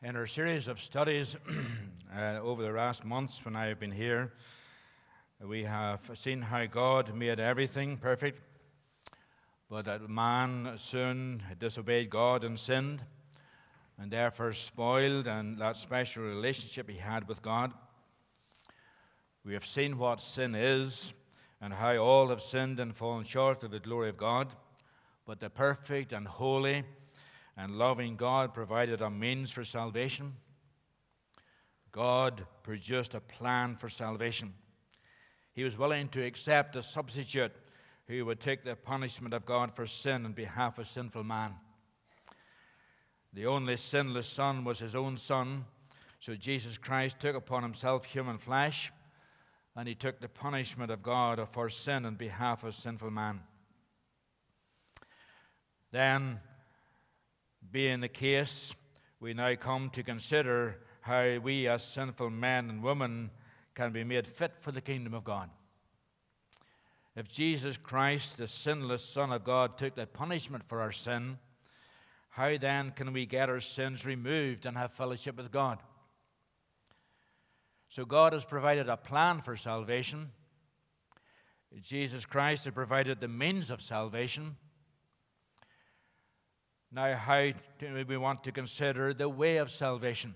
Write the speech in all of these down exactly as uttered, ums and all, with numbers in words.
In our series of studies uh, over the last months when I have been here, we have seen how God made everything perfect, but that man soon disobeyed God and sinned, and therefore spoiled and that special relationship he had with God. We have seen what sin is and how all have sinned and fallen short of the glory of God, but the perfect and holy and loving God provided a means for salvation. God produced a plan for salvation. He was willing to accept a substitute who would take the punishment of God for sin on behalf of sinful man. The only sinless Son was his own Son, so Jesus Christ took upon himself human flesh, and he took the punishment of God for sin on behalf of sinful man. Then, being the case, we now come to consider how we as sinful men and women can be made fit for the kingdom of God. If Jesus Christ, the sinless Son of God, took the punishment for our sin, how then can we get our sins removed and have fellowship with God? So God has provided a plan for salvation. Jesus Christ has provided the means of salvation. Now, how do we want to consider the way of salvation?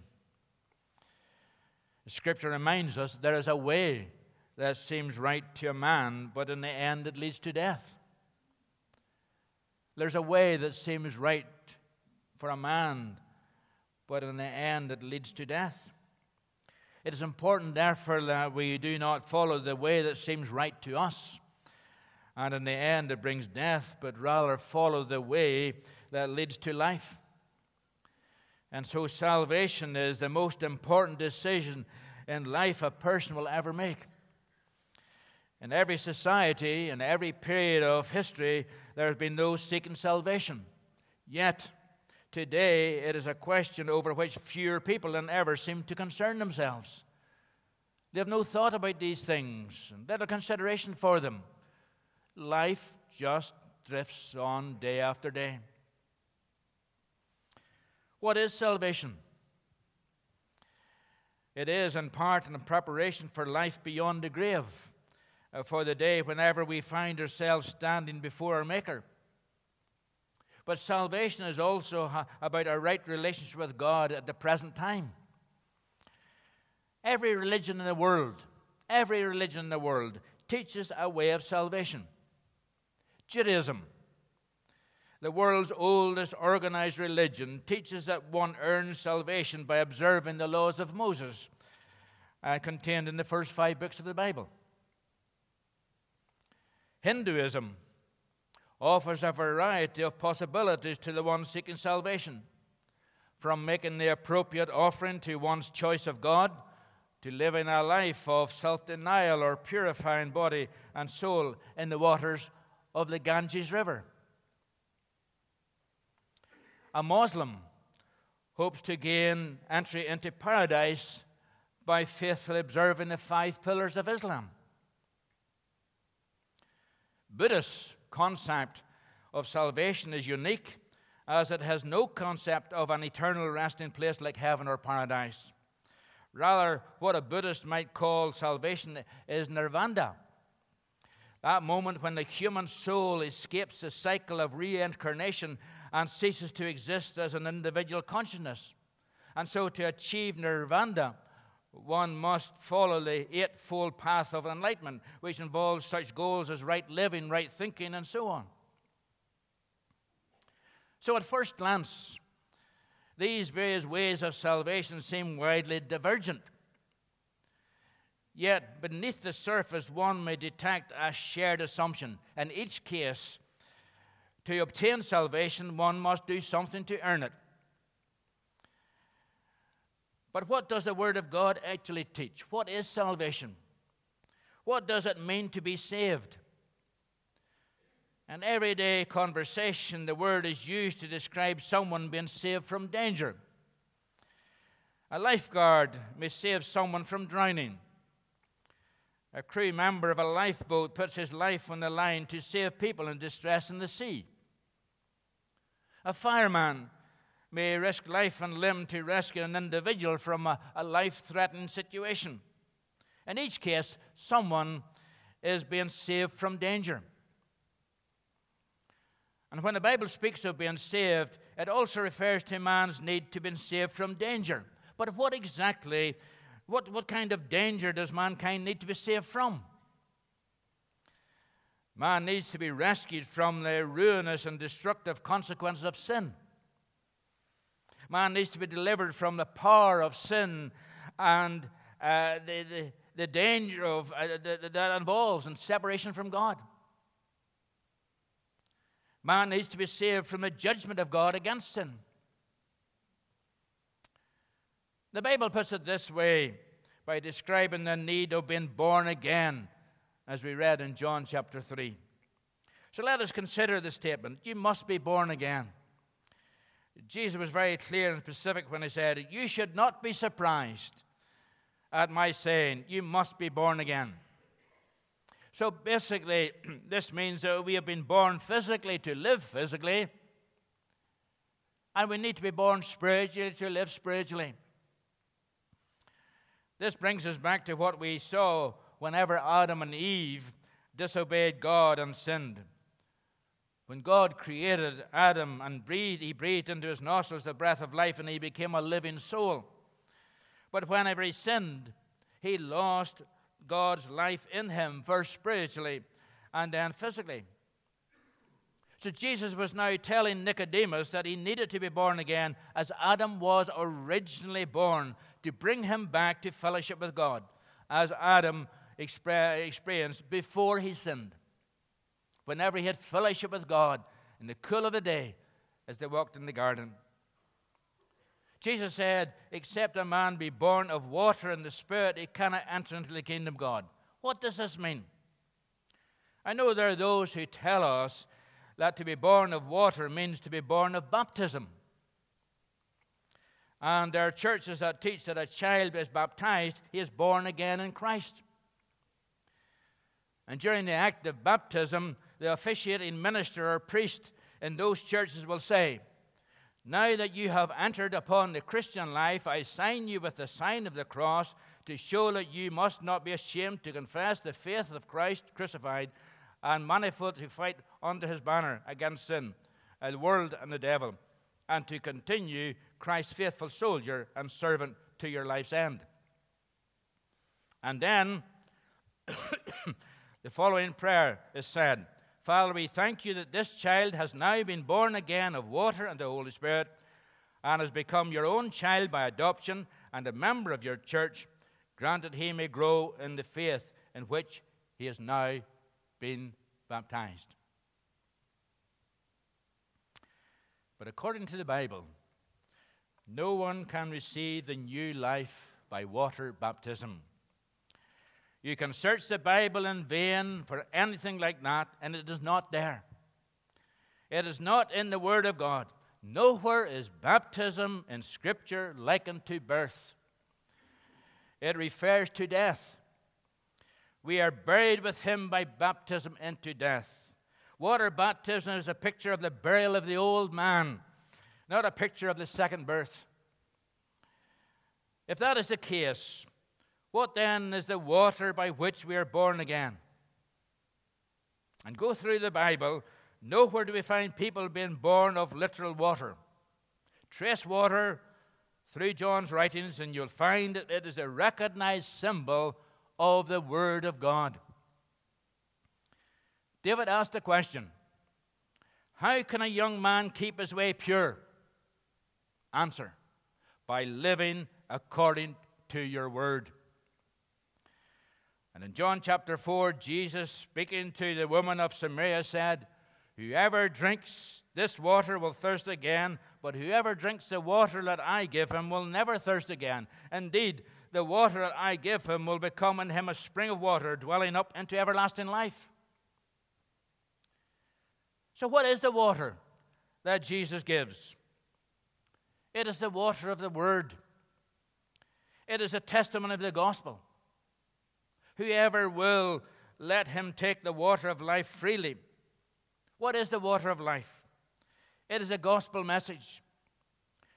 The Scripture reminds us there is a way that seems right to a man, but in the end it leads to death. There's a way that seems right for a man, but in the end it leads to death. It is important, therefore, that we do not follow the way that seems right to us, and in the end it brings death, but rather follow the way that leads to life. And so salvation is the most important decision in life a person will ever make. In every society, in every period of history, there has been those seeking salvation. Yet, today, it is a question over which fewer people than ever seem to concern themselves. They have no thought about these things, and little consideration for them. Life just drifts on day after day. What is salvation? It is, in part, in preparation for life beyond the grave, uh, for the day whenever we find ourselves standing before our Maker. But salvation is also ha- about our right relationship with God at the present time. Every religion in the world, every religion in the world teaches a way of salvation. Judaism, the world's oldest organized religion, teaches that one earns salvation by observing the laws of Moses, uh, contained in the first five books of the Bible. Hinduism offers a variety of possibilities to the one seeking salvation, from making the appropriate offering to one's choice of God, to living a life of self-denial or purifying body and soul in the waters of the Ganges River. A Muslim hopes to gain entry into paradise by faithfully observing the five pillars of Islam. Buddhist concept of salvation is unique, as it has no concept of an eternal resting place like heaven or paradise. Rather, what a Buddhist might call salvation is nirvana, that moment when the human soul escapes the cycle of reincarnation and ceases to exist as an individual consciousness. And so to achieve nirvana, one must follow the eightfold path of enlightenment, which involves such goals as right living, right thinking, and so on. So at first glance, these various ways of salvation seem widely divergent. Yet beneath the surface, one may detect a shared assumption. In each case, to obtain salvation, one must do something to earn it. But what does the Word of God actually teach? What is salvation? What does it mean to be saved? In everyday conversation, the word is used to describe someone being saved from danger. A lifeguard may save someone from drowning. A crew member of a lifeboat puts his life on the line to save people in distress in the sea. A fireman may risk life and limb to rescue an individual from a, a life-threatening situation. In each case, someone is being saved from danger. And when the Bible speaks of being saved, it also refers to man's need to be saved from danger. But what exactly, what, what kind of danger does mankind need to be saved from? Man needs to be rescued from the ruinous and destructive consequences of sin. Man needs to be delivered from the power of sin and uh, the, the, the danger of, uh, that, that involves in separation from God. Man needs to be saved from the judgment of God against sin. The Bible puts it this way by describing the need of being born again, as we read in John chapter three. So let us consider the statement, you must be born again. Jesus was very clear and specific when he said, you should not be surprised at my saying, you must be born again. So basically, this means that we have been born physically to live physically, and we need to be born spiritually to live spiritually. This brings us back to what we saw whenever Adam and Eve disobeyed God and sinned. When God created Adam and breathed, he breathed into his nostrils the breath of life, and he became a living soul. But whenever he sinned, he lost God's life in him, first spiritually and then physically. So Jesus was now telling Nicodemus that he needed to be born again as Adam was originally born, to bring him back to fellowship with God, as Adam experienced before he sinned. Whenever he had fellowship with God in the cool of the day as they walked in the garden. Jesus said, except a man be born of water and the Spirit, he cannot enter into the kingdom of God. What does this mean? I know there are those who tell us that to be born of water means to be born of baptism. And there are churches that teach that a child is baptized, he is born again in Christ. And during the act of baptism, the officiating minister or priest in those churches will say, now that you have entered upon the Christian life, I sign you with the sign of the cross to show that you must not be ashamed to confess the faith of Christ crucified and manifold to fight under his banner against sin, the world, and the devil, and to continue Christ's faithful soldier and servant to your life's end. And then the following prayer is said, Father, we thank you that this child has now been born again of water and the Holy Spirit and has become your own child by adoption and a member of your church. Grant that he may grow in the faith in which he has now been baptized. But according to the Bible, no one can receive the new life by water baptism. You can search the Bible in vain for anything like that, and it is not there. It is not in the Word of God. Nowhere is baptism in Scripture likened to birth. It refers to death. We are buried with him by baptism into death. Water baptism is a picture of the burial of the old man, not a picture of the second birth. If that is the case, what then is the water by which we are born again? And go through the Bible, nowhere do we find people being born of literal water. Trace water through John's writings, and you'll find that it is a recognized symbol of the Word of God. David asked a question, how can a young man keep his way pure? Answer, by living according to your word. And in John chapter four, Jesus, speaking to the woman of Samaria, said, whoever drinks this water will thirst again, but whoever drinks the water that I give him will never thirst again. Indeed, the water that I give him will become in him a spring of water, dwelling up into everlasting life. So what is the water that Jesus gives? It is the water of the Word. It is a testimony of the gospel. Whoever will, let him take the water of life freely. What is the water of life? It is a gospel message.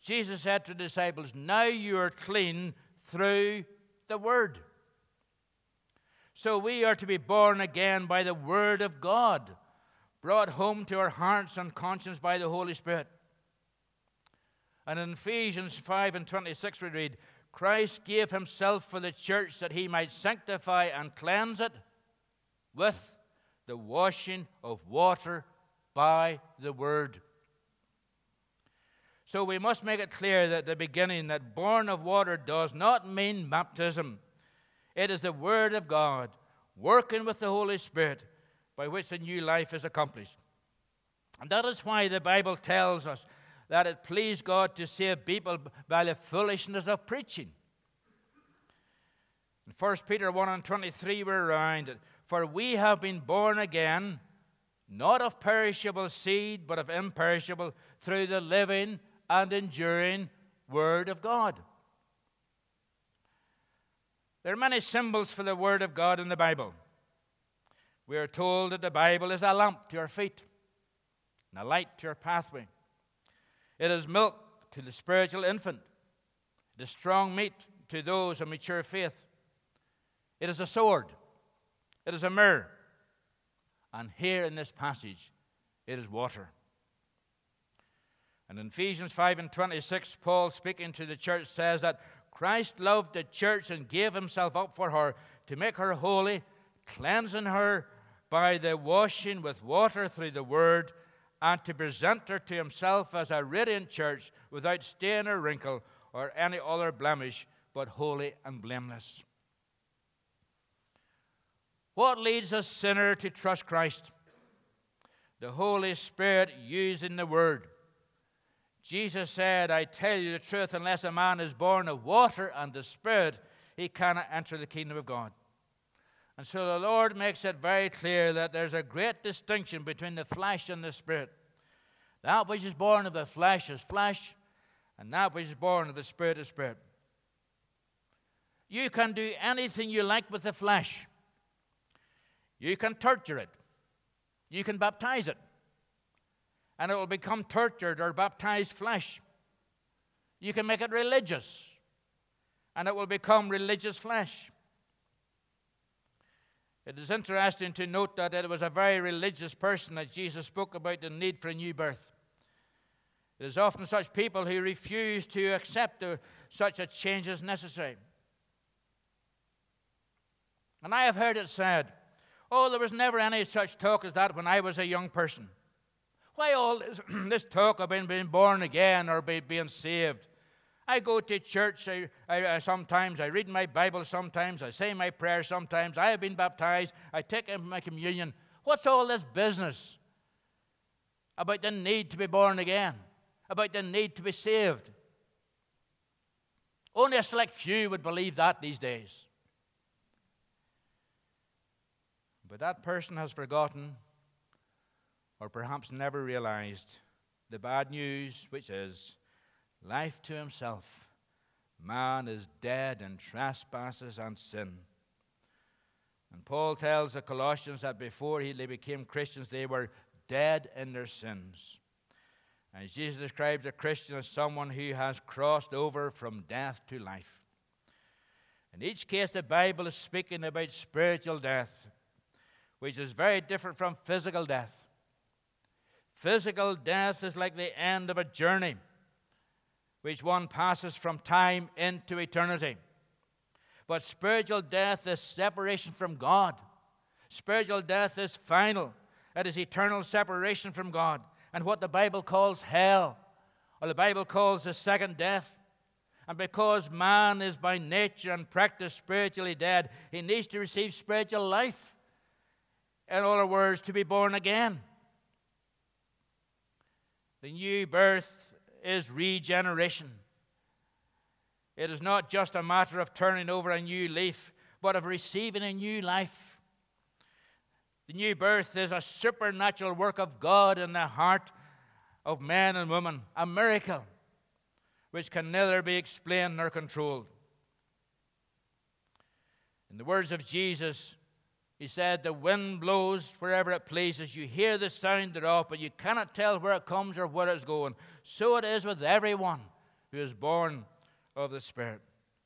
Jesus said to the disciples, now you are clean through the Word. So we are to be born again by the Word of God, brought home to our hearts and conscience by the Holy Spirit. And in Ephesians five and twenty-six we read, Christ gave himself for the church that he might sanctify and cleanse it with the washing of water by the Word. So we must make it clear that at the beginning that born of water does not mean baptism. It is the Word of God working with the Holy Spirit by which the new life is accomplished. And that is why the Bible tells us that it pleased God to save people by the foolishness of preaching. In First Peter one and twenty-three we're reminded, for we have been born again, not of perishable seed, but of imperishable, through the living and enduring Word of God. There are many symbols for the Word of God in the Bible. We are told that the Bible is a lamp to our feet and a light to our pathway. It is milk to the spiritual infant. It is strong meat to those of mature faith. It is a sword. It is a mirror. And here in this passage, it is water. And in Ephesians five and twenty-six, Paul, speaking to the church, says that Christ loved the church and gave himself up for her to make her holy, cleansing her by the washing with water through the Word, and to present her to himself as a radiant church without stain or wrinkle or any other blemish, but holy and blameless. What leads a sinner to trust Christ? The Holy Spirit using the Word. Jesus said, I tell you the truth, unless a man is born of water and the Spirit, he cannot enter the kingdom of God. And so the Lord makes it very clear that there's a great distinction between the flesh and the Spirit. That which is born of the flesh is flesh, and that which is born of the Spirit is spirit. You can do anything you like with the flesh. You can torture it. You can baptize it. And it will become tortured or baptized flesh. You can make it religious, and it will become religious flesh. It is interesting to note that it was a very religious person that Jesus spoke about the need for a new birth. It is often such people who refuse to accept the, such a change as necessary. And I have heard it said, oh, there was never any such talk as that when I was a young person. Why all this, this talk of being, being born again or be, being saved? I go to church I, I, I, sometimes, I read my Bible sometimes, I say my prayers sometimes, I have been baptized, I take my communion. What's all this business about the need to be born again, about the need to be saved? Only a select few would believe that these days. But that person has forgotten, or perhaps never realized, the bad news, which is life to himself. Man is dead in trespasses and sin. And Paul tells the Colossians that before they became Christians, they were dead in their sins. And Jesus describes a Christian as someone who has crossed over from death to life. In each case, the Bible is speaking about spiritual death, which is very different from physical death. Physical death is like the end of a journey, which one passes from time into eternity. But spiritual death is separation from God. Spiritual death is final. It is eternal separation from God. And what the Bible calls hell, or the Bible calls the second death. And because man is by nature and practice spiritually dead, he needs to receive spiritual life. In other words, to be born again. The new birth is regeneration. It is not just a matter of turning over a new leaf, but of receiving a new life. The new birth is a supernatural work of God in the heart of men and women, a miracle which can neither be explained nor controlled. In the words of Jesus, he said, the wind blows wherever it pleases. You hear the sound thereof, but you cannot tell where it comes or where it's going. So it is with everyone who is born of the Spirit.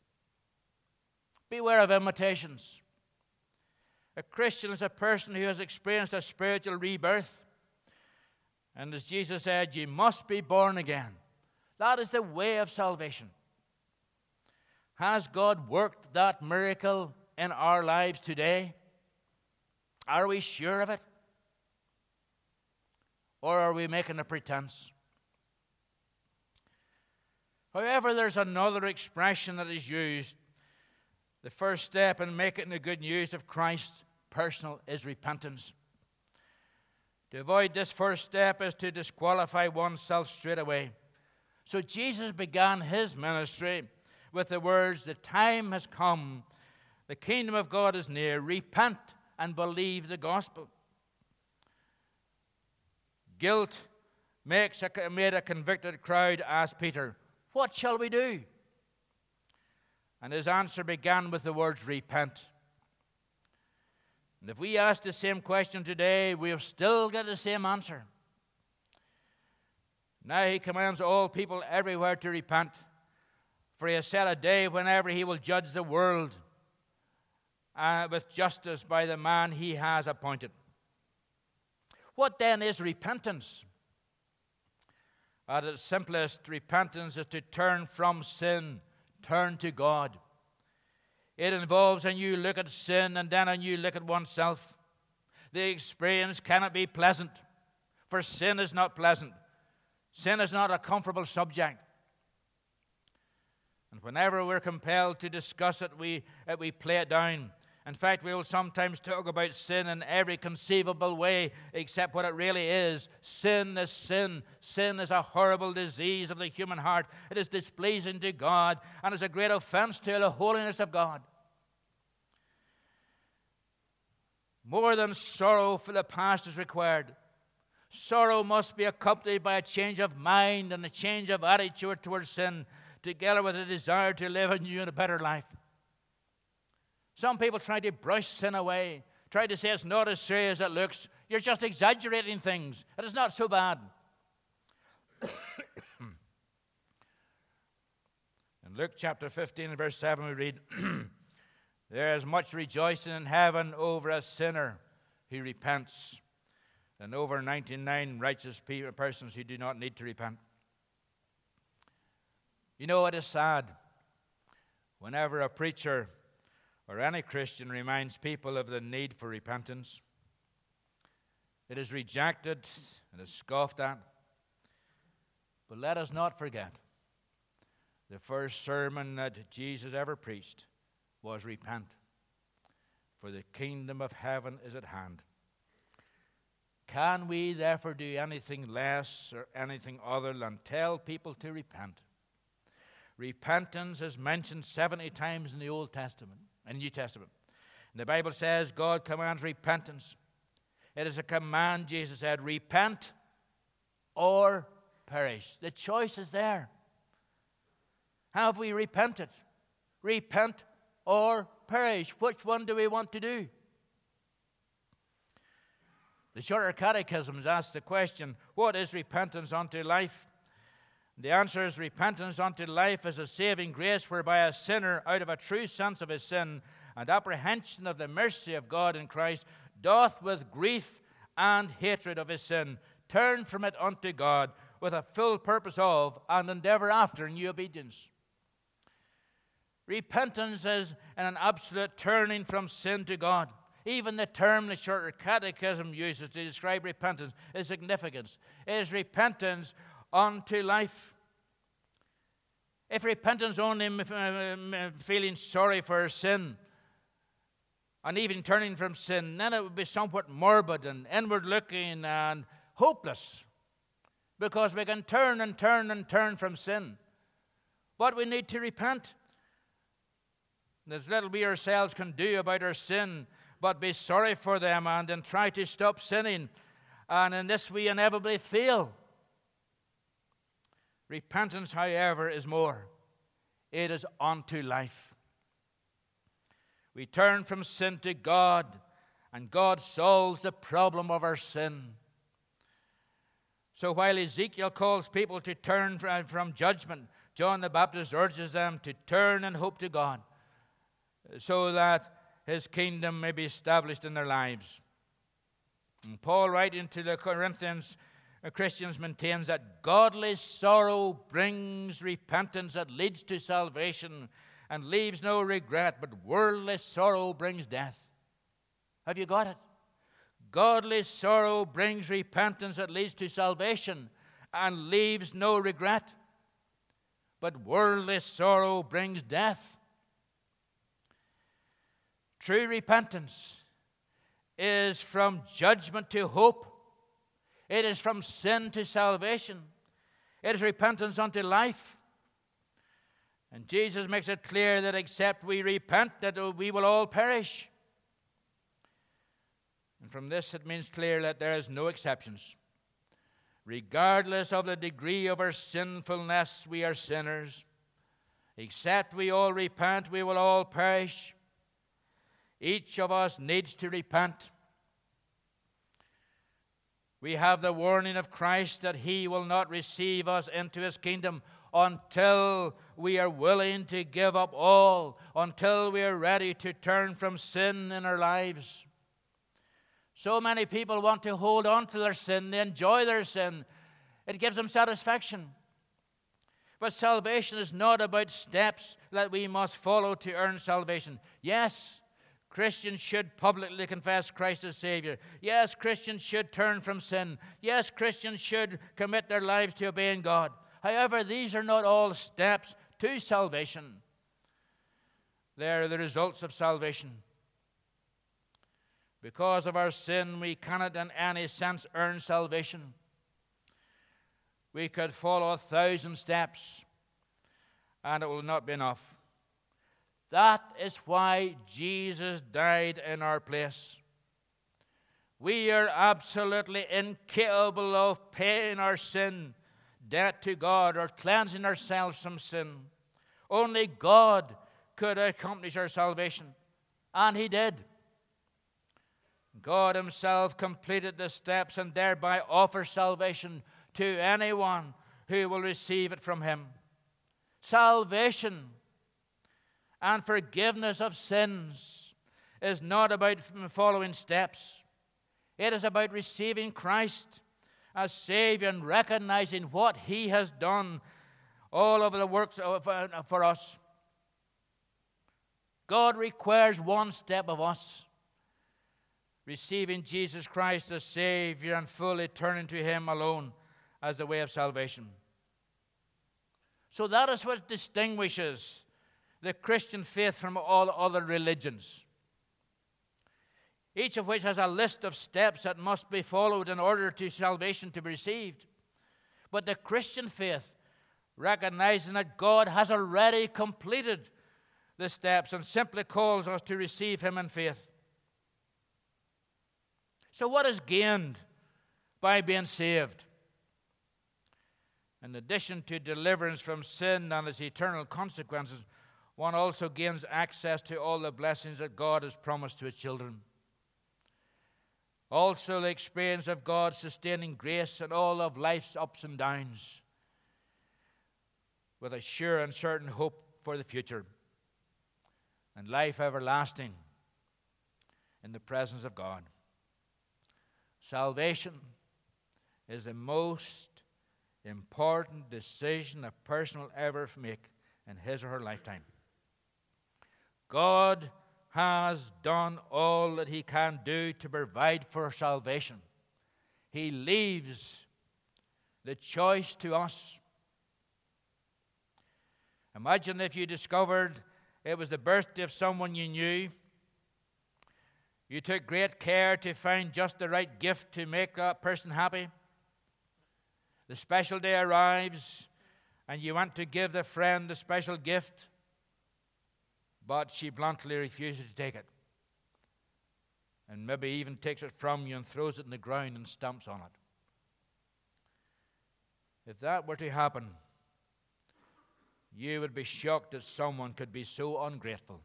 Beware of imitations. A Christian is a person who has experienced a spiritual rebirth. And as Jesus said, you must be born again. That is the way of salvation. Has God worked that miracle in our lives today? Are we sure of it? Or are we making a pretense? However, there's another expression that is used. The first step in making the good news of Christ personal is repentance. To avoid this first step is to disqualify oneself straight away. So Jesus began his ministry with the words, "The time has come, the kingdom of God is near, repent and believe the gospel." Guilt makes a, made a convicted crowd ask Peter, "What shall we do?" And his answer began with the words, "Repent." And if we ask the same question today, we'll still get the same answer. Now he commands all people everywhere to repent, for he has set a day whenever he will judge the world uh, with justice by the man he has appointed. What then is repentance? At its simplest, repentance is to turn from sin, turn to God. It involves a new look at sin and then a new look at oneself. The experience cannot be pleasant, for sin is not pleasant. Sin is not a comfortable subject. And whenever we're compelled to discuss it, we, uh, we play it down. In fact, we will sometimes talk about sin in every conceivable way except what it really is. Sin is sin. Sin is a horrible disease of the human heart. It is displeasing to God and is a great offense to the holiness of God. More than sorrow for the past is required. Sorrow must be accompanied by a change of mind and a change of attitude towards sin, together with a desire to live a new and a better life. Some people try to brush sin away, try to say it's not as serious as it looks. You're just exaggerating things. It is not so bad. In Luke chapter fifteen, verse seven, we read, "There is much rejoicing in heaven over a sinner who repents, and over ninety-nine righteous people, persons who do not need to repent." You know, it is sad whenever a preacher or any Christian reminds people of the need for repentance. It is rejected and is scoffed at. But let us not forget, the first sermon that Jesus ever preached was repent, for the kingdom of heaven is at hand. Can we therefore do anything less or anything other than tell people to repent? Repentance is mentioned seventy times in the Old Testament and New Testament. And the Bible says God commands repentance. It is a command, Jesus said, repent or perish. The choice is there. Have we repented? Repent or perish. Which one do we want to do? The Shorter Catechisms ask the question, what is repentance unto life? The answer is, repentance unto life is a saving grace whereby a sinner, out of a true sense of his sin and apprehension of the mercy of God in Christ, doth with grief and hatred of his sin turn from it unto God with a full purpose of and endeavor after new obedience. Repentance is an absolute turning from sin to God. Even the term the Shorter Catechism uses to describe repentance is significant. It is repentance unto life. If repentance only uh, feeling sorry for sin and even turning from sin, then it would be somewhat morbid and inward looking and hopeless, because we can turn and turn and turn from sin. But we need to repent. There's little we ourselves can do about our sin, but be sorry for them and then try to stop sinning. And in this we inevitably fail. Repentance, however, is more. It is unto life. We turn from sin to God, and God solves the problem of our sin. So while Ezekiel calls people to turn from judgment, John the Baptist urges them to turn and hope to God so that his kingdom may be established in their lives. And Paul, writing to the Corinthians, uh, Christians, maintains that godly sorrow brings repentance that leads to salvation and leaves no regret, but worldly sorrow brings death. Have you got it? Godly sorrow brings repentance that leads to salvation and leaves no regret, but worldly sorrow brings death. True repentance is from judgment to hope. It is from sin to salvation. It is repentance unto life. And Jesus makes it clear that except we repent, that we will all perish. And from this it means clear that there is no exceptions. Regardless of the degree of our sinfulness, we are sinners. Except we all repent, we will all perish. Each of us needs to repent. We have the warning of Christ that he will not receive us into his kingdom until we are willing to give up all, until we are ready to turn from sin in our lives. So many people want to hold on to their sin. They enjoy their sin. It gives them satisfaction. But salvation is not about steps that we must follow to earn salvation. Yes, Christians should publicly confess Christ as Savior. Yes, Christians should turn from sin. Yes, Christians should commit their lives to obeying God. However, these are not all steps to salvation. They are the results of salvation. Because of our sin, we cannot in any sense earn salvation. We could follow a thousand steps, and it will not be enough. That is why Jesus died in our place. We are absolutely incapable of paying our sin debt to God or cleansing ourselves from sin. Only God could accomplish our salvation, and he did. God himself completed the steps and thereby offers salvation to anyone who will receive it from him. Salvation and forgiveness of sins is not about following steps. It is about receiving Christ as Savior and recognizing what he has done all over the works of, uh, for us. God requires one step of us: receiving Jesus Christ as Savior and fully turning to him alone as the way of salvation. So that is what distinguishes the Christian faith from all other religions, each of which has a list of steps that must be followed in order to salvation to be received. But the Christian faith, recognizing that God has already completed the steps and simply calls us to receive him in faith. So what is gained by being saved? In addition to deliverance from sin and its eternal consequences, one also gains access to all the blessings that God has promised to his children. Also the experience of God's sustaining grace and all of life's ups and downs, with a sure and certain hope for the future, and life everlasting in the presence of God. Salvation is the most important decision a person will ever make in his or her lifetime. God has done all that he can do to provide for salvation. He leaves the choice to us. Imagine if you discovered it was the birthday of someone you knew. You took great care to find just the right gift to make that person happy. The special day arrives, and you want to give the friend the special gift, but she bluntly refuses to take it, and maybe even takes it from you and throws it in the ground and stamps on it. If that were to happen, you would be shocked that someone could be so ungrateful.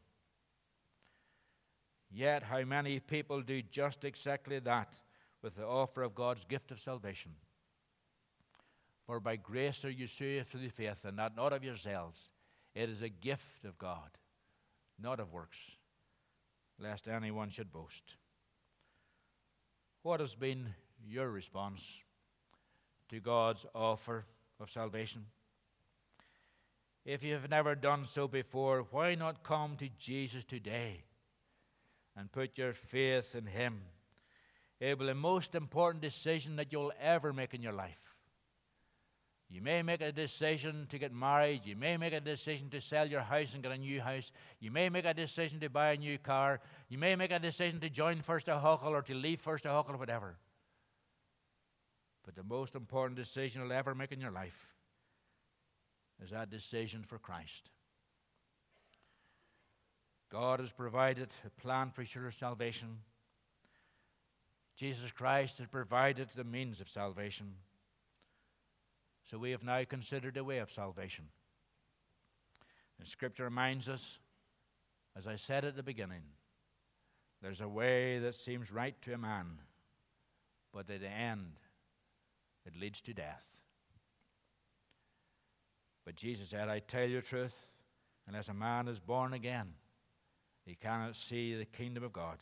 Yet how many people do just exactly that with the offer of God's gift of salvation? For by grace are you saved through faith, and that not of yourselves. It is a gift of God, not of works, lest anyone should boast. What has been your response to God's offer of salvation? If you have never done so before, why not come to Jesus today and put your faith in him? It will be the most important decision that you'll ever make in your life. You may make a decision to get married. You may make a decision to sell your house and get a new house. You may make a decision to buy a new car. You may make a decision to join First a Huckle or to leave First a Huckle or whatever. But the most important decision you'll ever make in your life is that decision for Christ. God has provided a plan for your salvation. Jesus Christ has provided the means of salvation. So we have now considered a way of salvation. And Scripture reminds us, as I said at the beginning, there's a way that seems right to a man, but at the end, it leads to death. But Jesus said, I tell you the truth, unless a man is born again, he cannot see the kingdom of God.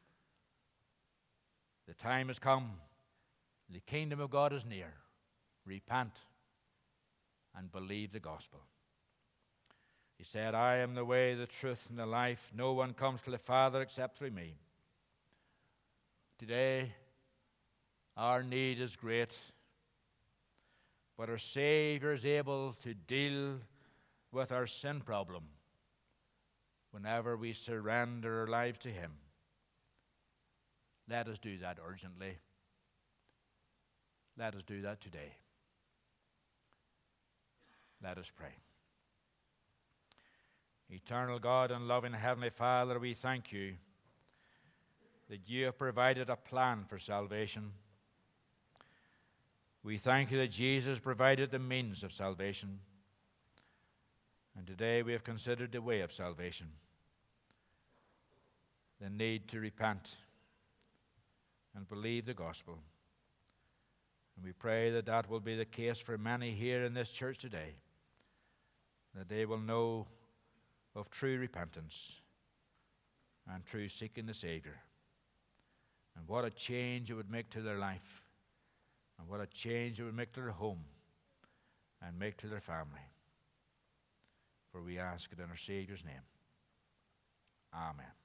The time has come. The kingdom of God is near. Repent and believe the gospel. He said, I am the way, the truth, and the life. No one comes to the Father except through me. Today, our need is great, but our Savior is able to deal with our sin problem whenever we surrender our lives to him. Let us do that urgently. Let us do that today. Let us pray. Eternal God and loving Heavenly Father, we thank you that you have provided a plan for salvation. We thank you that Jesus provided the means of salvation. And today we have considered the way of salvation, the need to repent and believe the gospel. And we pray that that will be the case for many here in this church today, that they will know of true repentance and true seeking the Savior, and what a change it would make to their life, and what a change it would make to their home and make to their family. For we ask it in our Savior's name. Amen.